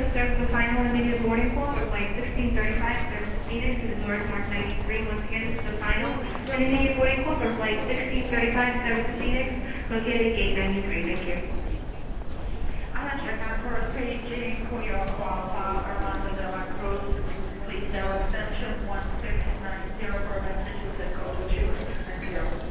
serve the final immediate boarding call for flight 1635, service to Phoenix to the doors marked 93. Once again, this is the final immediate boarding call for flight 1635, service to Phoenix, located at gate 93. Thank you. Check out first page, Korea, Armando de la Cruz, please tell extension 1690 for messages that go to 290.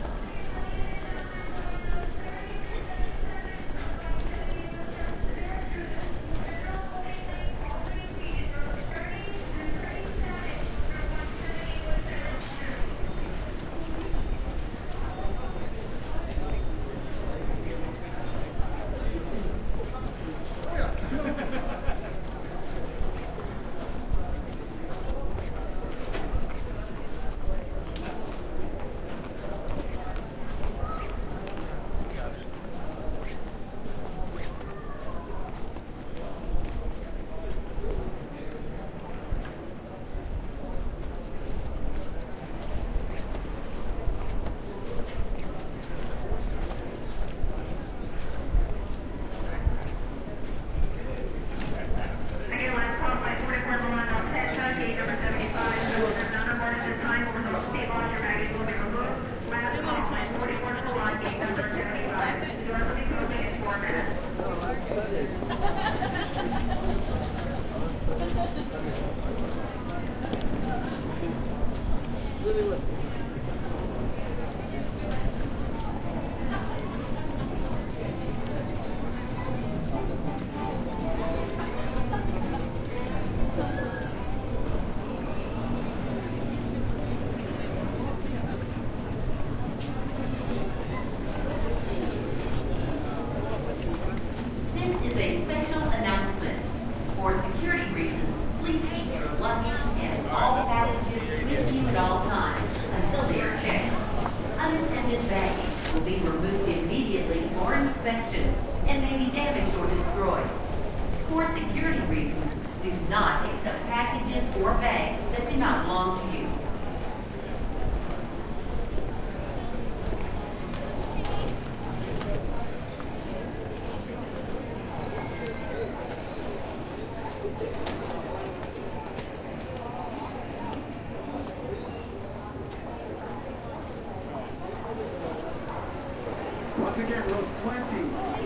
Once again, rows 20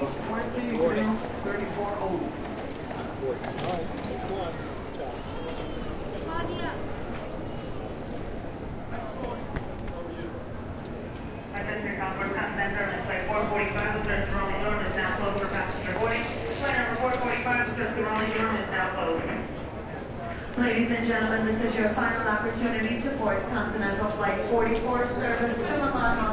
through 34 only. All right, next one. Ciao. Attention, Concord Continental, and flight 445, the first rolling door is now closed for passenger boarding. Flight number 445, the first rolling door is now closed. Ladies and gentlemen, this is your final opportunity to board Continental Flight 44 service to Milan,